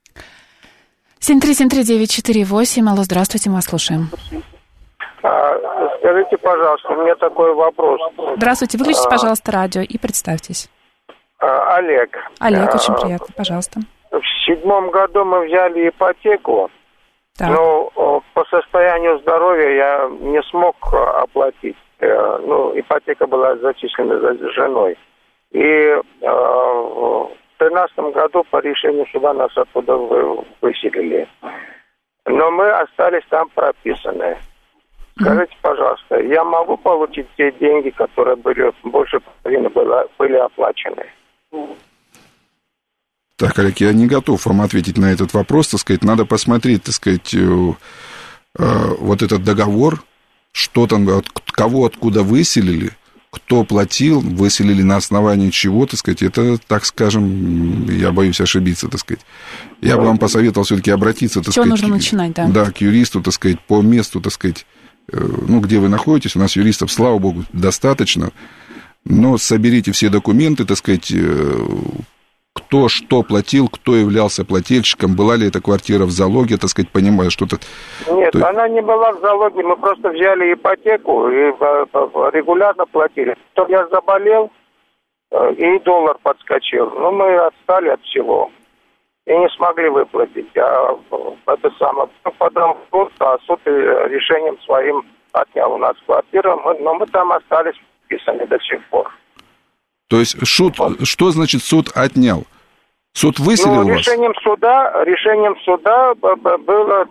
B: 7373948. Алло, здравствуйте, мы вас слушаем.
L: Скажите, пожалуйста, у меня такой вопрос.
B: Здравствуйте, выключите, пожалуйста, радио и представьтесь.
L: Олег.
B: Олег, очень приятно, пожалуйста.
L: В 2007 году мы взяли ипотеку, но по состоянию здоровья я не смог оплатить. Ипотека была зачислена за женой. И в 2013 году по решению суда нас оттуда выселили. Но мы остались там прописаны. Скажите, пожалуйста, я могу получить те деньги, которые больше половины были оплачены?
C: Так, Олег, я не готов вам ответить на этот вопрос, так сказать. Надо посмотреть, так сказать, вот этот договор, что там, кого откуда выселили, кто платил, выселили на основании чего, так сказать, это, так скажем, я боюсь ошибиться, так сказать. Я бы вам посоветовал все-таки обратиться, так сказать,
B: нужно начинать, да?
C: Да, к юристу, так сказать, по месту, так сказать, где вы находитесь. У нас юристов, слава богу, достаточно, но соберите все документы, так сказать, кто что платил, кто являлся плательщиком, была ли эта квартира в залоге, так сказать, понимая, что-то...
L: Нет, она не была в залоге, мы просто взяли ипотеку и регулярно платили. Потом я заболел, и доллар подскочил. Но мы отстали от всего и не смогли выплатить. Подал в суд, а суд решением своим отнял у нас квартиру, но мы там остались вписаны до сих пор.
C: То есть что значит суд отнял? Суд выселил вас?
L: Решением суда было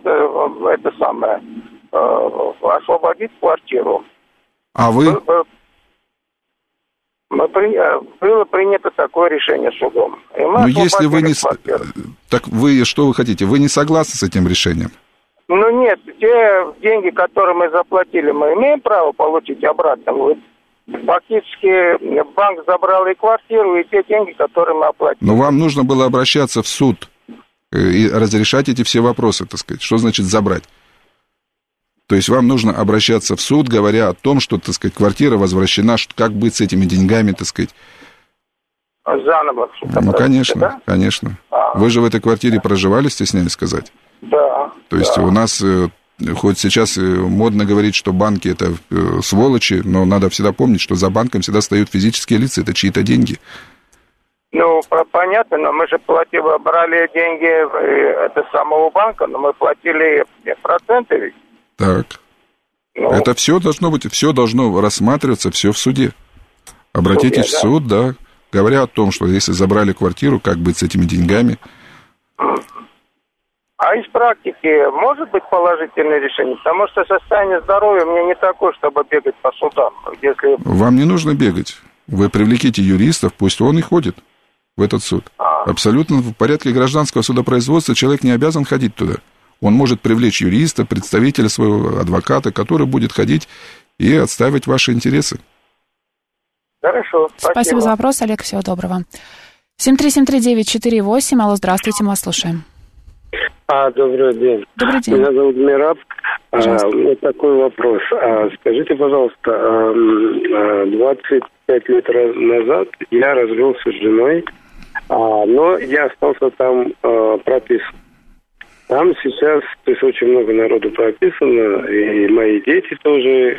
L: освободить квартиру.
C: А вы?
L: Было принято такое решение судом.
C: Но если вы не... Так вы что вы хотите? Вы не согласны с этим решением?
L: Ну нет, те деньги, которые мы заплатили, мы имеем право получить обратно. Фактически банк забрал и квартиру, и те деньги, которые мы оплатили.
C: Но вам нужно было обращаться в суд и разрешать эти все вопросы, так сказать. Что значит забрать? То есть вам нужно обращаться в суд, говоря о том, что, так сказать, квартира возвращена, как быть с этими деньгами, так сказать.
L: Заново.
C: Ну, конечно, да? Конечно. Вы же в этой квартире проживали, стесняюсь сказать?
L: Да.
C: То есть у нас, хоть сейчас модно говорить, что банки это сволочи, но надо всегда помнить, что за банком всегда стоят физические лица, это чьи-то деньги.
L: Ну, понятно, но мы же брали деньги это самого банка, но мы платили проценты ведь.
C: Так. Ну, это все должно быть, все должно рассматриваться, все в суде. Обратитесь в суд, да, говоря о том, что если забрали квартиру, как быть с этими деньгами.
L: А из практики может быть положительное решение? Потому что состояние здоровья у меня не такое, чтобы бегать по судам. Если...
C: Вам не нужно бегать. Вы привлеките юристов, пусть он и ходит в этот суд. Абсолютно в порядке гражданского судопроизводства человек не обязан ходить туда. Он может привлечь юриста, представителя своего адвоката, который будет ходить и отстаивать ваши интересы.
L: Хорошо,
B: спасибо за вопрос, Олег, всего доброго. 7373948, алло, здравствуйте, мы вас слушаем.
M: Добрый день.
B: Добрый день.
M: Меня зовут Мираб. У меня такой вопрос. Скажите, пожалуйста, 25 лет назад я развелся с женой, но я остался там прописан. Там сейчас, то есть, очень много народу прописано, и мои дети тоже.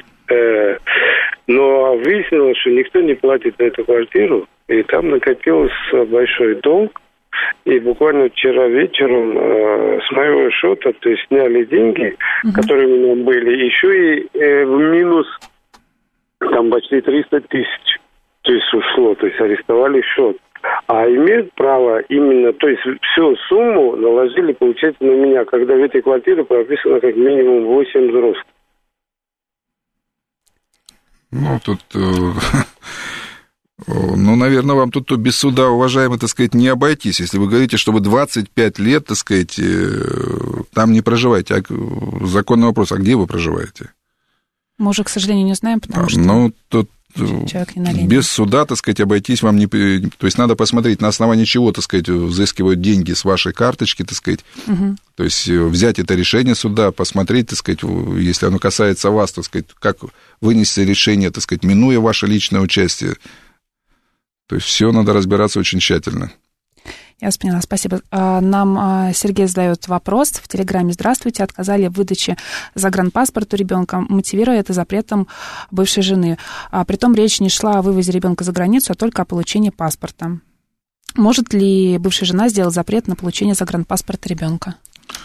M: Но выяснилось, что никто не платит на эту квартиру, и там накопился большой долг. И буквально вчера вечером с моего счета, то есть, сняли деньги, которые у меня были, еще и в минус там почти 300 тысяч. То есть ушло, то есть арестовали счет. А имеют право именно, то есть всю сумму наложили, получается, на меня, когда в этой квартире прописано как минимум 8 взрослых.
C: Ну, тут, наверное, вам тут без суда, уважаемый, так сказать, не обойтись. Если вы говорите, что вы 25 лет, так сказать, там не проживаете. Законный вопрос, а где вы проживаете?
B: Мы уже, к сожалению, не знаем, потому что...
C: Ну, тут
B: не
C: без суда, так сказать, обойтись вам не... То есть надо посмотреть, на основании чего, так сказать, взыскивают деньги с вашей карточки, так сказать. То есть взять это решение суда, посмотреть, так сказать, если оно касается вас, так сказать, как вынести решение, так сказать, минуя ваше личное участие. То есть все надо разбираться очень тщательно.
B: Я вас поняла, спасибо. Нам Сергей задает вопрос в Телеграме. Здравствуйте, отказали в выдаче загранпаспорта ребенка, мотивируя это запретом бывшей жены. Притом речь не шла о вывозе ребенка за границу, а только о получении паспорта. Может ли бывшая жена сделать запрет на получение загранпаспорта ребенка?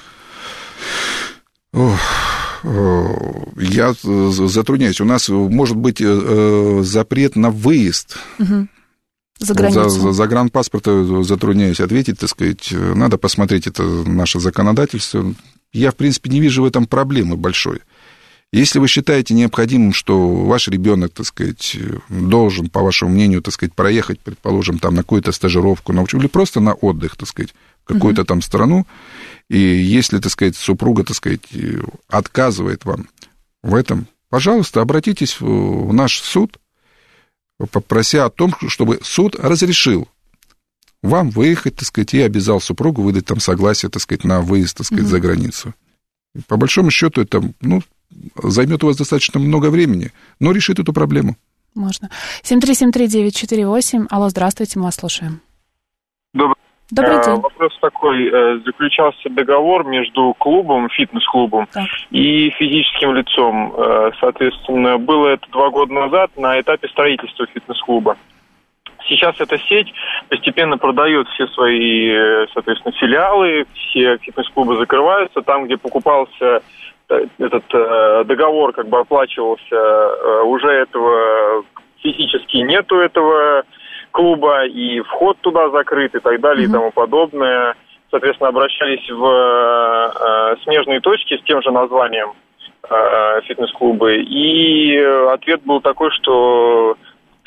C: Я затрудняюсь. У нас может быть запрет на выезд.
B: За границу.
C: Загранпаспорта затрудняюсь ответить, так сказать. Надо посмотреть это наше законодательство. Я, в принципе, не вижу в этом проблемы большой. Если вы считаете необходимым, что ваш ребенок, так сказать, должен, по вашему мнению, так сказать, проехать, предположим, там на какую-то стажировку, или просто на отдых, так сказать, в какую-то там страну, и если, так сказать, супруга, так сказать, отказывает вам в этом, пожалуйста, обратитесь в наш суд, попрося о том, чтобы суд разрешил вам выехать, так сказать, и обязал супругу выдать там согласие, так сказать, на выезд, так сказать, за границу. И по большому счету это, займет у вас достаточно много времени, но решит эту проблему.
B: Можно. 7373948. Алло, здравствуйте, мы вас слушаем.
N: Добрый день. Вопрос такой. Заключался договор между клубом, фитнес-клубом и физическим лицом. Соответственно, было это 2 года назад на этапе строительства фитнес-клуба. Сейчас эта сеть постепенно продает все свои, соответственно, филиалы, все фитнес-клубы закрываются. Там, где покупался этот договор, как бы оплачивался, уже этого физически нету этого клуба, и вход туда закрыт, и так далее, и тому подобное. Соответственно, обращались в смежные точки с тем же названием фитнес-клубы, и ответ был такой, что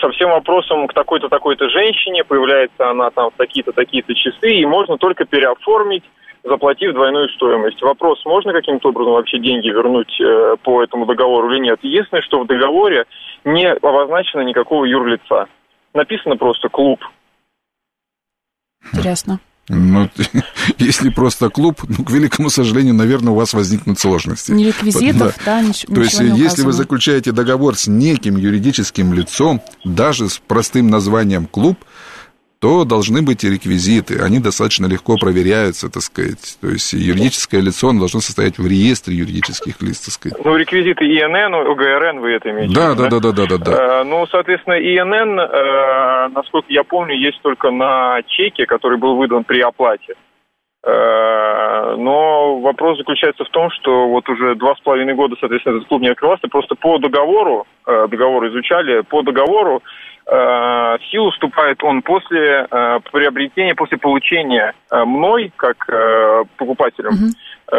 N: со всем вопросом к такой-то, такой-то женщине, появляется она там в такие-то, такие-то часы, и можно только переоформить, заплатив двойную стоимость. Вопрос, можно каким-то образом вообще деньги вернуть по этому договору или нет? Единственное, что в договоре не обозначено никакого юрлица. Написано просто «клуб».
B: Интересно.
C: Ну, если просто клуб, к великому сожалению, наверное, у вас возникнут сложности.
B: Ни реквизитов, да, ничего.
C: То есть, если вы заключаете договор с неким юридическим лицом, даже с простым названием «клуб», то должны быть и реквизиты. Они достаточно легко проверяются, так сказать. То есть, юридическое лицо должно состоять в реестре юридических лиц, так сказать.
N: Ну, реквизиты ИНН, ОГРН вы это имеете?
C: Да.
N: Ну, соответственно, ИНН, насколько я помню, есть только на чеке, который был выдан при оплате. Но вопрос заключается в том, что вот уже 2,5 года, соответственно, этот клуб не открывался. Просто по договор изучали, по договору в силу вступает он после приобретения, после получения мной, как покупателем,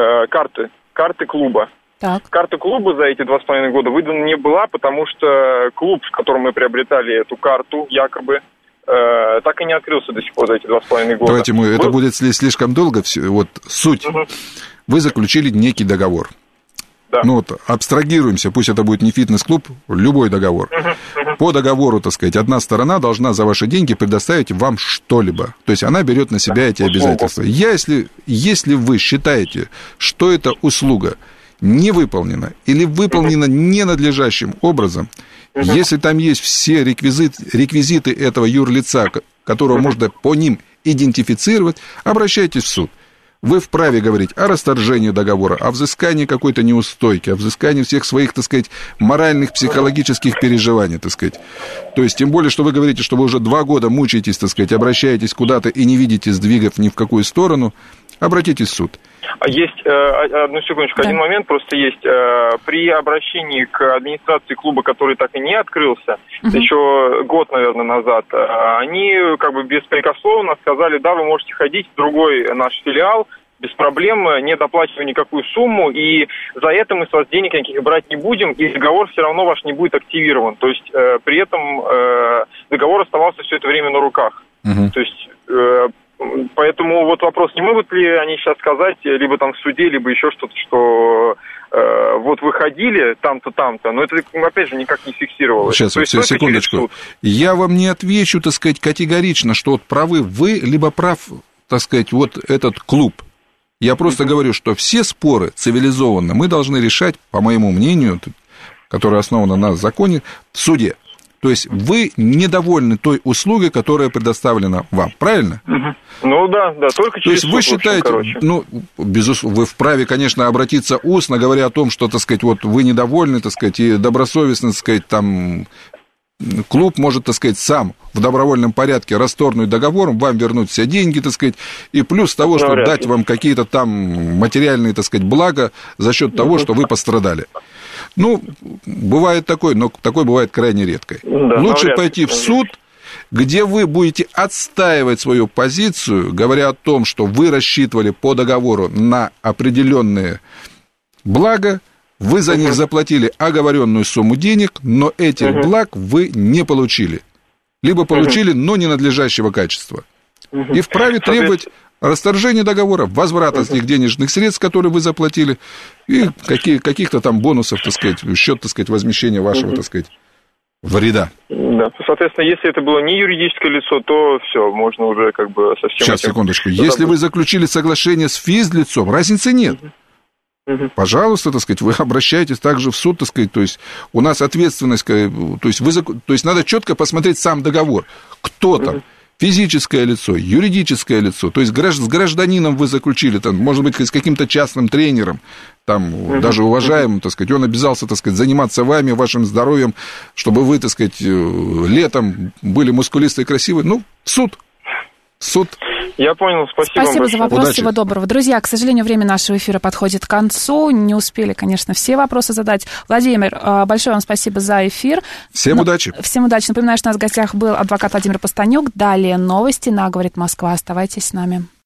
N: карты клуба.
B: Так.
N: Карта клуба за эти 2,5 года выдана не была, потому что клуб, в котором мы приобретали эту карту, якобы, так и не открылся до сих пор за эти 2,5 года.
C: Давайте это будет слишком долго. Вот суть. Вы заключили некий договор.
N: Да.
C: Ну вот, абстрагируемся, пусть это будет не фитнес-клуб, любой договор. По договору, так сказать, одна сторона должна за ваши деньги предоставить вам что-либо. То есть она берет на себя эти обязательства. Если вы считаете, что эта услуга не выполнена или выполнена ненадлежащим образом, если там есть все реквизиты этого юрлица, которого можно по ним идентифицировать, обращайтесь в суд. Вы вправе говорить о расторжении договора, о взыскании какой-то неустойки, о взыскании всех своих, так сказать, моральных, психологических переживаний, так сказать. То есть, тем более, что вы говорите, что вы уже 2 года мучаетесь, так сказать, обращаетесь куда-то и не видите сдвигов ни в какую сторону, обратитесь в суд.
N: Есть, одну секундочку, один момент просто есть. При обращении к администрации клуба, который так и не открылся, еще год, наверное, назад, они как бы беспрекословно сказали, да, вы можете ходить в другой наш филиал, без проблем, не доплачивая никакую сумму, и за это мы с вас денег никаких брать не будем, и договор все равно ваш не будет активирован. То есть при этом договор оставался все это время на руках. То есть... Поэтому вот вопрос, не могут ли они сейчас сказать, либо там в суде, либо еще что-то, что вот вы ходили там-то, там-то, но это, опять же, никак не фиксировалось.
C: Сейчас, секундочку. Я вам не отвечу, так сказать, категорично, что вот правы вы, либо прав, так сказать, вот этот клуб. Я просто говорю, что все споры цивилизованно мы должны решать, по моему мнению, которое основано на законе, в суде. То есть вы недовольны той услугой, которая предоставлена вам, правильно?
N: Ну да, только через суд.
C: То есть вы считаете, вы вправе, конечно, обратиться устно, говоря о том, что, так сказать, вот вы недовольны, так сказать, и добросовестно, так сказать, там клуб может, так сказать, сам в добровольном порядке расторгнуть договор, вам вернуть все деньги, так сказать, и плюс того, что дать вам какие-то там материальные, так сказать, блага за счет того, что вы пострадали. Ну, бывает такое, но такое бывает крайне редко. Да, лучше пойти в суд, где вы будете отстаивать свою позицию, говоря о том, что вы рассчитывали по договору на определенные блага, вы за них заплатили оговоренную сумму денег, но этих благ вы не получили. Либо получили, но ненадлежащего качества. И вправе требовать расторжение договора, возврата этих денежных средств, которые вы заплатили, и каких-то там бонусов, так сказать, в счет, так сказать, возмещения вашего, так сказать, вреда.
N: Да, соответственно, если это было не юридическое лицо, то все, можно уже как бы совсем...
C: Сейчас, секундочку. Если вы заключили соглашение с физлицом, разницы нет. Пожалуйста, так сказать, вы обращаетесь также в суд, так сказать, то есть у нас ответственность, то есть надо четко посмотреть сам договор, кто там. Физическое лицо, юридическое лицо, то есть с гражданином вы заключили, там, может быть, с каким-то частным тренером, там, даже уважаемым, так сказать, он обязался, так сказать, заниматься вами, вашим здоровьем, чтобы вы, так сказать, летом были мускулистые и красивые. Ну, суд.
N: Я понял,
B: спасибо за вопрос, удачи. Всего доброго. Друзья, к сожалению, время нашего эфира подходит к концу, не успели, конечно, все вопросы задать. Владимир, большое вам спасибо за эфир.
C: Всем удачи.
B: Всем удачи. Напоминаю, что у нас в гостях был адвокат Владимир Постанюк. Далее новости на «Говорит Москва». Оставайтесь с нами.